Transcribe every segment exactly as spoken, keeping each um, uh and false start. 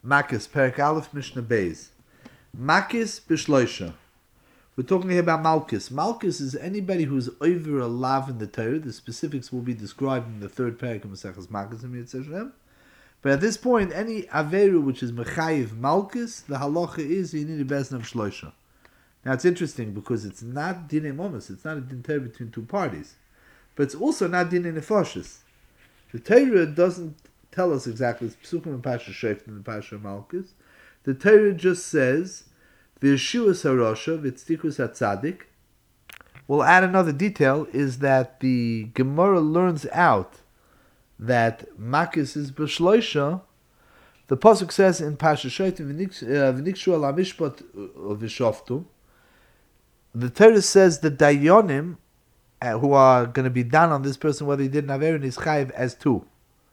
Makis, Perek Aleph, Mishnah Beis. Makis b'shloisha. We're talking here about Malchus. Malchus is anybody who's over a lav in the Torah. The specifics will be described in the third parak of Maseches Malchus in Mitzvah Shem. But at this point, any averu which is mechayiv Malchus, the halacha is you need a bezin of shloisha. Now it's interesting because it's not dinei momus. It's not a din Torah between two parties, but it's also not dinei nefashis. The Torah doesn't tell us exactly. It's Psukim and Pasha Sheft and the Pasha Malchus. The Torah just says, V'yeshuas harosha v'tzdikus hatzadik. We'll add another detail, is that the Gemara learns out that Makis is b'shloisha. The Pasuk says in Pasha Sheft, V'nikshu ala mishpat v'shoftu. The Torah says the Dayanim, uh, who are going to be down on this person, whether he did an Aver and is chayiv, as two.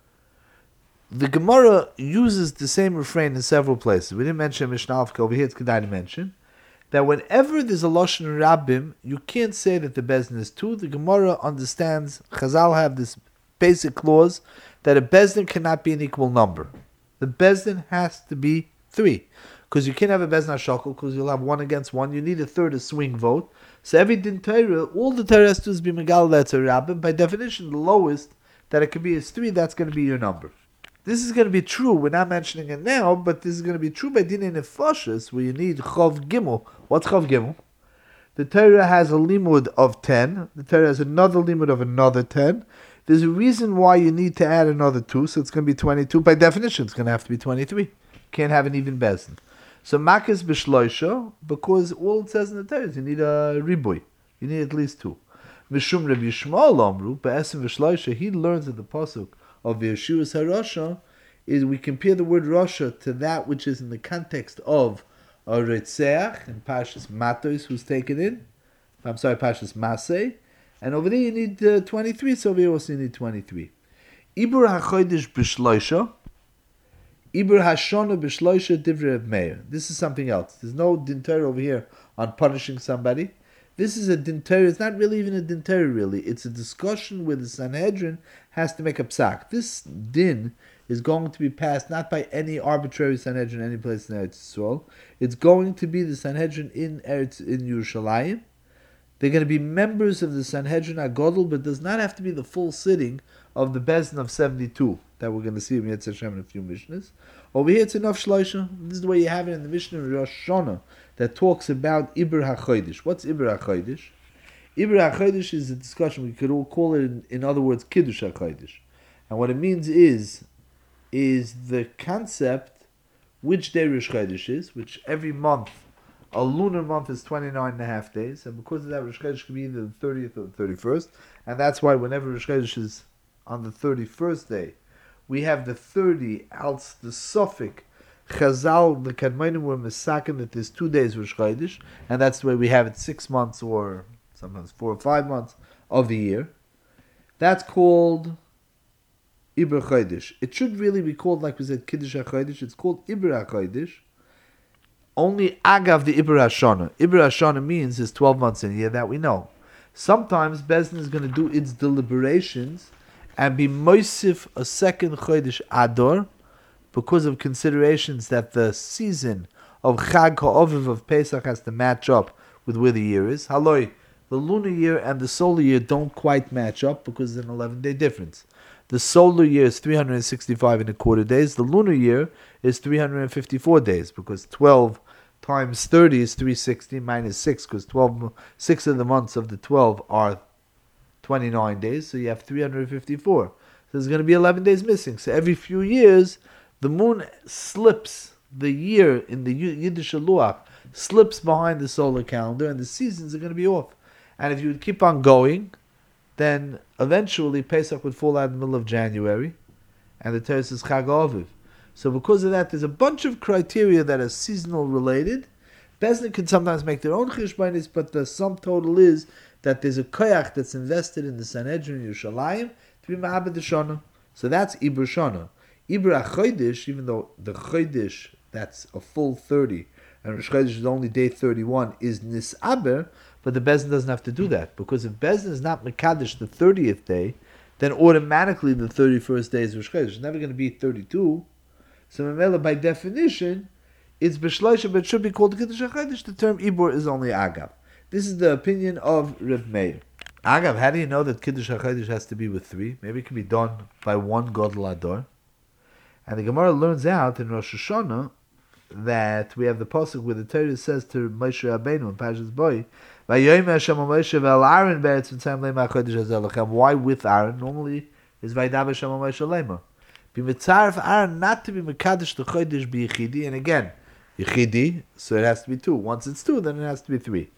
The Gemara uses the same refrain in several places. We didn't mention Mishnah Alfka over here. It's Kedai to mention that whenever there's a Lashon Rabbim, you can't say that the Bezdin is two. The Gemara understands, Chazal have this basic clause that a Bezdin cannot be an equal number. The Bezdin has to be three. Because you can't have a Bezdin HaShakal, because you'll have one against one. You need a third, a swing vote. So every Din Torah, all the Torah has to do is be Megal, that's a Rabbim. By definition, the lowest that it can be is three. That's going to be your number. This is going to be true. We're not mentioning it now, but this is going to be true by Dinei Nefashos, where you need Chav Gimel. What's Chav Gimel? The Torah has a limud of ten. The Torah has another limud of another ten. There's a reason why you need to add another two, so it's going to be twenty-two. By definition, it's going to have to be twenty-three. Can't have an even bezin. So Makis b'shloisha, because all it says in the Torah is you need a riboy. You need at least two. Mishum Rabbi Yishmael Amru, be'esim v'shloisha, he learns at the pasuk of Yeshuas HaRasha, is we compare the word Rasha to that which is in the context of a Retzeach and Pashas Matos, who's taken in. I'm sorry, Pashas Maseh. And over there you need uh, twenty-three, so over here also you need twenty-three. Ibur HaChodesh B'Shloisha, Ibur HaShona B'Shloisha Divrei Reb Meir. This is something else. There's no din Torah over here on punishing somebody. This is a din Torah. It's not really even a din Torah, really. It's a discussion where the Sanhedrin has to make a psak. This din is going to be passed not by any arbitrary Sanhedrin any place in Eretz Yisrael. It's going to be the Sanhedrin in Eretz, in Yerushalayim. They're going to be members of the Sanhedrin HaGodol, but it does not have to be the full sitting of the Bezdin of seventy-two that we're going to see in Yetzer Hashem in a few Mishnahs. Over here it's enough Shloisha. This is the way you have it in the Mishnah of Rosh Hashanah that talks about Ibur HaChodesh. What's Ibur HaChodesh? Ibur HaChodesh is a discussion, we could all call it, in, in other words, Kiddush HaChodesh. And what it means is, is the concept which day Rosh Chodesh is, which every month, a lunar month is twenty-nine and a half days, and because of that, Rosh Chodesh can be either the thirtieth or the thirty-first, and that's why whenever Rosh Chodesh is on the thirty-first day, we have the thirty, else the suffix, Chazal, the Kadmonim were misaken that there's two days Rosh Chodesh, and that's the way we have it six months or sometimes four or five months of the year. That's called Ibur HaChodesh. It should really be called, like we said, Kiddush HaChodesh. It's called Ibur HaChodesh. Only Agav the Ibur HaShana. Ibur HaShana means there's twelve months in a year, that we know. Sometimes Bezdin is going to do its deliberations and be moisif a second Chodesh Ador because of considerations that the season of Chag HaOviv of Pesach has to match up with where the year is. Haloi, the lunar year and the solar year don't quite match up because there's an eleven-day difference. The solar year is three hundred sixty-five and a quarter days. The lunar year is three hundred fifty-four days because twelve times thirty is three hundred sixty minus six, because twelve, six of the months of the twelve are twenty-nine days, so you have three hundred fifty-four. So there's going to be eleven days missing. So every few years, the moon slips, the year in the Yiddish Luach slips behind the solar calendar, and the seasons are going to be off. And if you would keep on going, then eventually Pesach would fall out in the middle of January, and the Torah says Chag HaAviv. So because of that, there's a bunch of criteria that are seasonal related. Bezdin can sometimes make their own chishbonis, but the sum total is that there's a koyach that's invested in the Sanhedrin Yerushalayim to be ma'abed Shana. So that's Ibur Shana. Ibur HaChodesh, even though the Chodesh, that's a full thirty, and Rosh Chodesh is only day thirty-one, is Nisaber, but the Bezdin doesn't have to do that, because if Bezdin is not Mekadesh the thirtieth day, then automatically the thirty-first day is Rosh Chodesh. It's never going to be thirty-two, So Mamela, by definition, it's Bishloisha, but it should be called Kiddush HaChodesh. The term Ibur is only Agav. This is the opinion of Reb Meir. Agav, how do you know that Kiddush HaChodesh has to be with three? Maybe it can be done by one Godel Ador. And the Gemara learns out in Rosh Hashanah that we have the pasuk where the Torah says to Moshe Rabbeinu in Parshas Bo, "Vayomer Hashem Moshe ve'al Aaron be'etz v'tzayim le'ma chodesh hazeh lachem." Why with Aaron? Normally is Vaydav Hashem Moshe le'ma. Be mitzaref Aaron not to be mekadosh the chodesh b'yichidi, and again yichidi, so it has to be two. Once it's two, then it has to be three.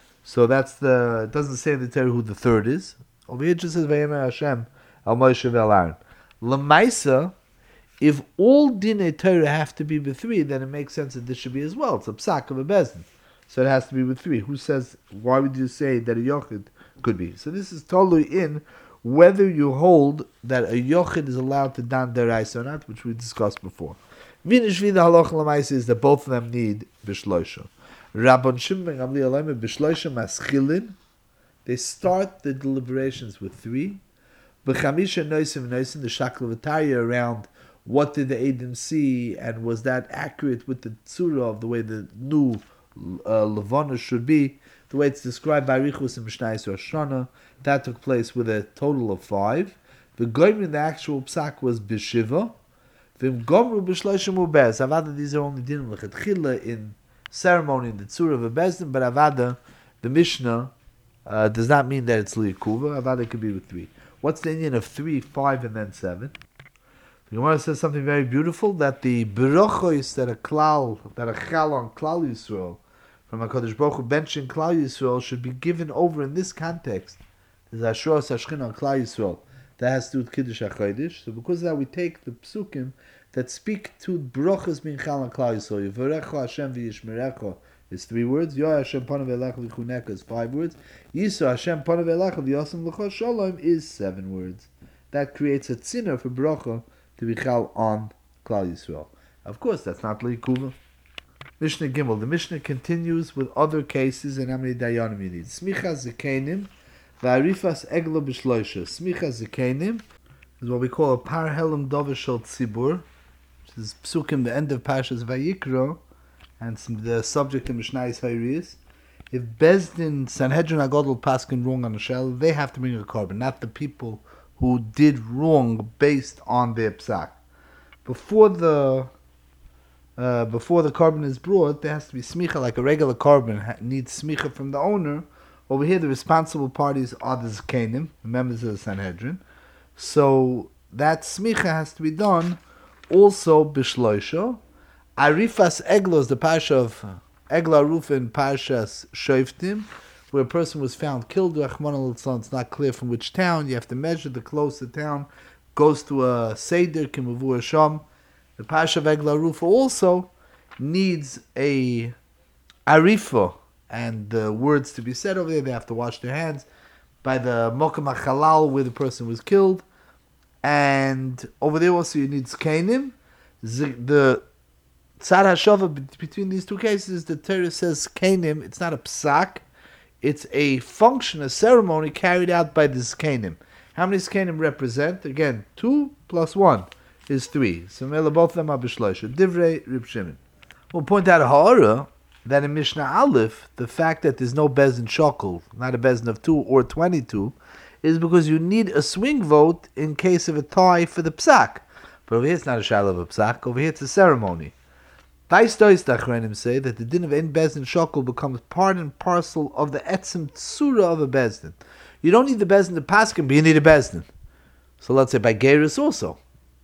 So that's the. It doesn't say in the Torah who the third is. Over here it just says Vayomer Hashem al Moshe ve'al Aaron. L'maisa. If all dinei Torah have to be with three, then it makes sense that this should be as well. It's a psak of a bezdin, so it has to be with three. Who says? Why would you say that a yochid could be? So this is totally in whether you hold that a yochid is allowed to dan deraisa or not, which we discussed before. Vinishvi the halacha l'maisa is that both of them need bishloisha. Rabban Shimon Gamliel Omer bishloisha maschilin. They start the deliberations with three. B'chamisha noisim noisim the shaklavataria around. What did the Eidim see, and was that accurate with the tzura of the way the new uh, Levana should be, the way it's described by Richus and Mishnayos Rosh Hashanah? That took place with a total of five. The Goyim in the actual psak was Bishiva. Vim Gomru B'shloishim Ubez. Avada, these are only din l'chatchila in ceremony in the tzura of a bezdin, but Avada, the Mishnah, uh, does not mean that it's li'ikuva. Avada could be with three. What's the Indian of three, five, and then seven? The Gemara says something very beautiful, that the berachos that a klal, that a chal on Klal Yisrael, from HaKadosh Baruch Hu benching Klal Yisrael, should be given over in this context. There's Ashura Sashchin on Klal Yisrael. That has to do with Kiddush HaChodesh. So because of that, we take the psukim that speak to berachos being chal on Klal Yisrael. Yivarecho Hashem v'yishmerecho is three words. Yo Hashem panav elecha v'chuneka is five words. Yisro Hashem panav elecha v'yosem l'cho shalom is seven words. That creates a tzina for bracha to be chal on Klal Yisrael. Of course, that's not Leikuva. Mishnah Gimel. The Mishnah continues with other cases and how many dayanim you need. Smicha zekenim v'arifas eglo b'shloisha. Smicha zekenim is what we call a parhelim dovashol tzibur, which is psukim, the end of Parshas Vayikra, and some, the subject of Mishnayos Hayriyos. If Bezdin, Sanhedrin Agadol paskin wrong on a shell, they have to bring a carbon, not the people who did wrong based on their psak. Before the uh, before the carbon is brought, there has to be smicha, like a regular carbon needs smicha from the owner. Over here, the responsible parties are the zkenim, the members of the Sanhedrin. So that smicha has to be done also bishloisha. Arifas eglo is the parsha of Egla Aruf in Parshas Shoftim, where a person was found killed. It's not clear from which town. You have to measure the closer town. Goes to a Seder, Kimavu Hashem. The Parsha of Egla Aruf also needs a Arifa, and the words to be said over there, they have to wash their hands by the Mokum HaChalal, where the person was killed. And over there also you need Zkenim. The Tzad HaShava between these two cases, the Torah says Zkenim, it's not a psak. It's a function, a ceremony carried out by the Zkenim. How many Zkenim represent? Again, two plus one is three. So both of them are b'shloisha. Divrei Rib Shimon. We'll point out a ha'ara that in Mishnah Aleph, the fact that there's no bezin shokol, not a bezin of two or twenty-two, is because you need a swing vote in case of a tie for the psak. But over here it's not a shal of a psak. Over here it's a ceremony. Tais Dois Dachrenim say that the din of ein bezdin shokol becomes part and parcel of the etzim tzura of a bezdin. You don't need the bezdin to paskin, but you need a bezdin. So let's say by gerus also.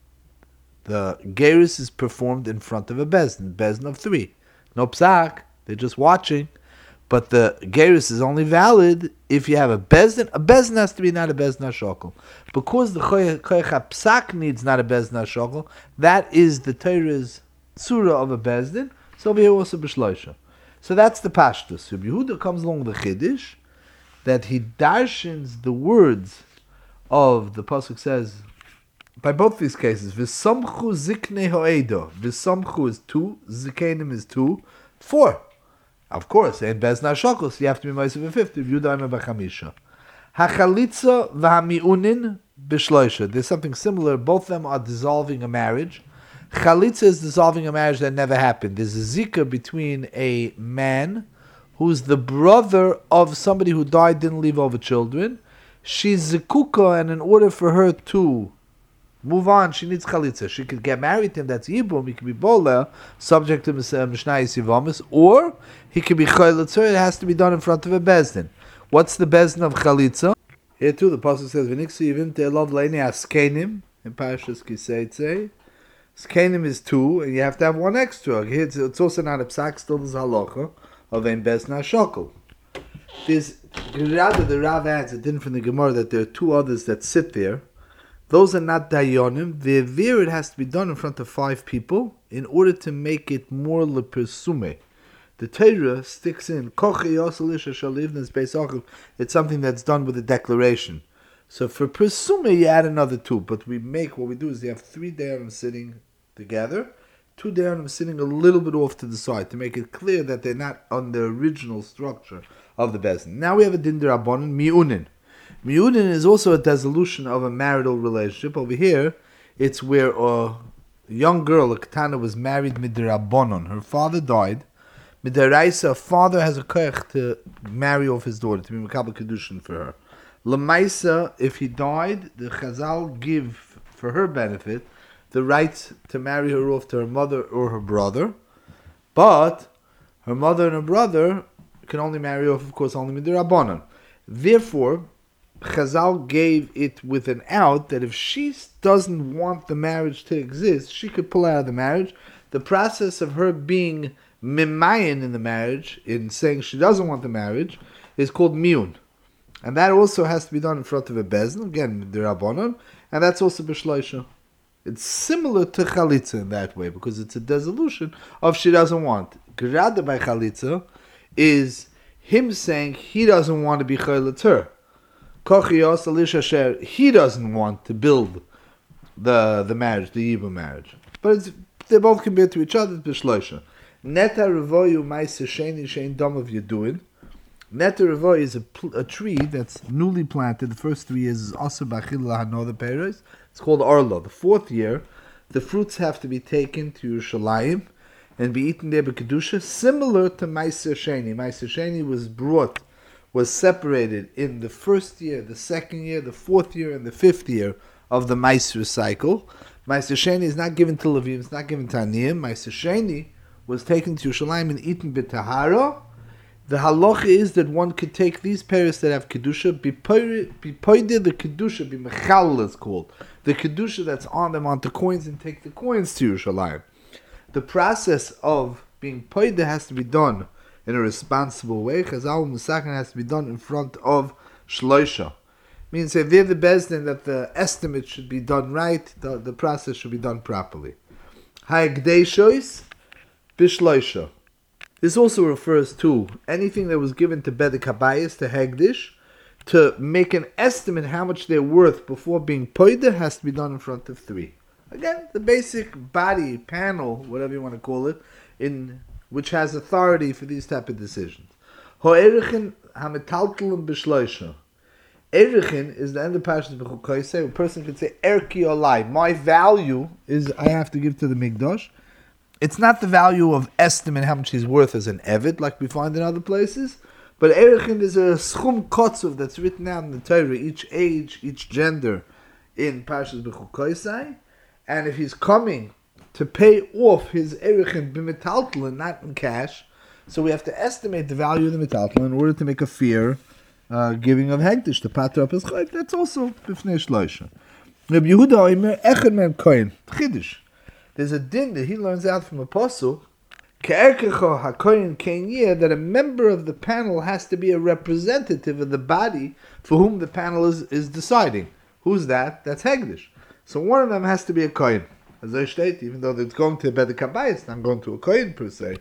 The gerus is performed in front of a bezdin, bezdin of three. No psak, they're just watching. But the gerus is only valid if you have a bezdin. A bezdin has to be not a bezdin shokol. Because the koyach psak needs not a bezdin shokol, that is the Torah's tzura of a bezdin, so over here also b'shloisha. So that's the pashtus. Rabbi Yehuda comes along with the chiddush that he darshins the words of the pasuk says by both these cases. V'samchu ziknei ho'edo. V'samchu is two, zikenim is two, four. Of course, and bezdin shokol, so you have to be ma'aser fifty. Yehuda ima b'chamisha. Hachalitza v'hamiunin b'shloisha. There's something similar. Both of them are dissolving a marriage. Chalitza is dissolving a marriage that never happened. There's a zika between a man who's the brother of somebody who died, didn't leave over children. She's zikuka, and in order for her to move on, she needs chalitza. She could get married to him, that's yibum, he could be bola, subject to mishnayis yivamis, or he could be chalitza. It has to be done in front of a bezdin. What's the bezdin of chalitza? Here too, the pasuk says, "V'niksi yivim te'elov leini askenim," in Parashas Kiseitze. Skenim is two, and you have to have one extra. Here it's, it's also not a psak, still there's halacha of ein bezdin hashokol. There's rather the Rav adds, it didn't from the Gemara, that there are two others that sit there. Those are not dayonim. The vir, it has to be done in front of five people in order to make it more lepersume. The Torah sticks in kochi yoselish shalivnas beisachov. It's something that's done with a declaration. So for persume, you add another two. But we make what we do is you have three dayanim sitting together, two dayanim sitting a little bit off to the side to make it clear that they're not on the original structure of the bezdin. Now we have a din d'rabbanan, mi'unin. Mi'unin is also a dissolution of a marital relationship. Over here, it's where a young girl, a katana, was married midrabbanon. Her father died. Midaraisa, a father has a koich to marry off his daughter, to be makabel kedushin for her. Lamaisa, if he died, the Chazal give, for her benefit, the right to marry her off to her mother or her brother. But her mother and her brother can only marry off, of course, only midrabbanon. Therefore, Chazal gave it with an out that if she doesn't want the marriage to exist, she could pull out of the marriage. The process of her being mimayin in the marriage, in saying she doesn't want the marriage, is called miun. And that also has to be done in front of a bezdin, again, midrabbanon, and that's also b'shloisha. It's similar to chalitza in that way, because it's a dissolution of she doesn't want. Gerada by chalitza is him saying he doesn't want to be chalitzer. Kochios alish asher, he doesn't want to build the the marriage, the Yibum marriage. But it's, they both compare to each other, it's b'shloisha. Neta revoyu ma'aser sheni shein dam of Yeduin. Neta revoyu is a, pl- a tree that's newly planted. The first three years is aser b'achil lahano the peiros. It's called arlo. The fourth year, the fruits have to be taken to Yerushalayim and be eaten there b'kedusha, similar to ma'aser sheni. Ma'aser sheni was brought, was separated in the first year, the second year, the fourth year, and the fifth year of the ma'aser cycle. Ma'aser sheni is not given to Levim, it's not given to Aniyim. Ma'aser sheni was taken to Yerushalayim and eaten b'tahara. The halacha is that one could take these peiros that have kedusha, be poided the kedusha, be mechal is called, the kedusha that's on them onto coins, and take the coins to Yerushalayim. The process of being poided has to be done in a responsible way. Chazal Musakin has to be done in front of shloisha. Means if they're the bezdin, that the estimate should be done right, the, the process should be done properly. Ha'egdeishois bishloisha. This also refers to anything that was given to Bedek Habayis, to Hegdish, to make an estimate how much they're worth before being poida has to be done in front of three. Again, the basic body, panel, whatever you want to call it, in which has authority for these type of decisions. Ho'erichin hametaltelim b'shloisha. Erichin is the end of Parashas B'chukoisei. A person could say, Erki olai. My value is I have to give to the Mikdash. It's not the value of estimate how much he's worth as an Evid, like we find in other places, but Erichin is a schum kotzuv that's written out in the Torah, each age, each gender, in Parashas B'chukoisei, and if he's coming to pay off his Erichin b'metaltlin, not in cash, so we have to estimate the value of the metaltlin in order to make a fair uh, giving of Hegdish, to pater up his chayv. That's also b'fnei shloisha. Rabbi Yehuda Omer, Echad men kohen, Chiddush. There's a din that he learns out from a pasuk, Ke'erkecho hakoyin kenyeh, that a member of the panel has to be a representative of the body for whom the panel is, is deciding. Who's that? That's Hegdish. So one of them has to be a kohen. As I state, even though it's going to a Bedek Habayis, it's not going to a kohen per se.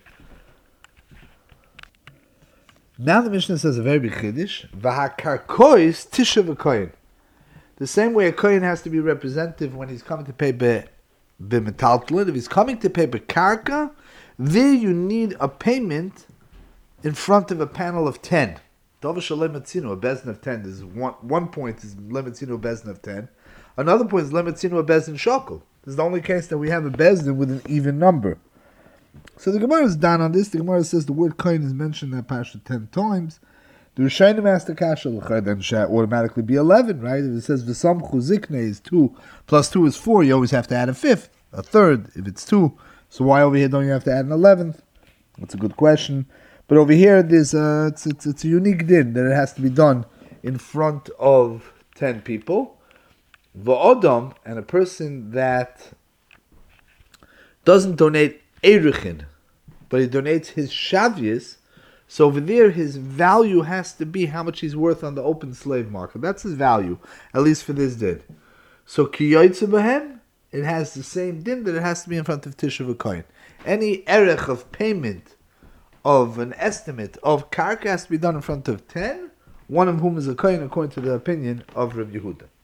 Now the Mishnah says a very big chiddush, V'hakarkois tisha v'kohen. The same way a kohen has to be representative when he's coming to pay be b'metaltlin. If he's coming to pay b'karka, there you need a payment in front of a panel of ten. Dovish lemetzino, a bezin of ten. There's one one point is lemetzino, a bezin of ten. Another point is lemetzino, a bezin shokol. This is the only case that we have a bezdin with an even number. So the Gemara is down on this. The Gemara says the word kohen is mentioned in that parsha ten times. The Rishonim asked the kasha, then it should automatically be eleven, right? If it says v'sam chuzikne is two, plus two is four, you always have to add a fifth, a third, if it's two. So why over here don't you have to add an eleventh? That's a good question. But over here, there's a, it's, it's, it's a unique din that it has to be done in front of ten people. V'odom, and a person that doesn't donate eruchin, but he donates his shavius, so over there his value has to be how much he's worth on the open slave market. That's his value, at least for this din. So kiyoytze b'hem, it has the same din that it has to be in front of Tisha V'Koyin. Any erech of payment of an estimate of karka has to be done in front of ten, one of whom is a kohen according to the opinion of Reb Yehuda.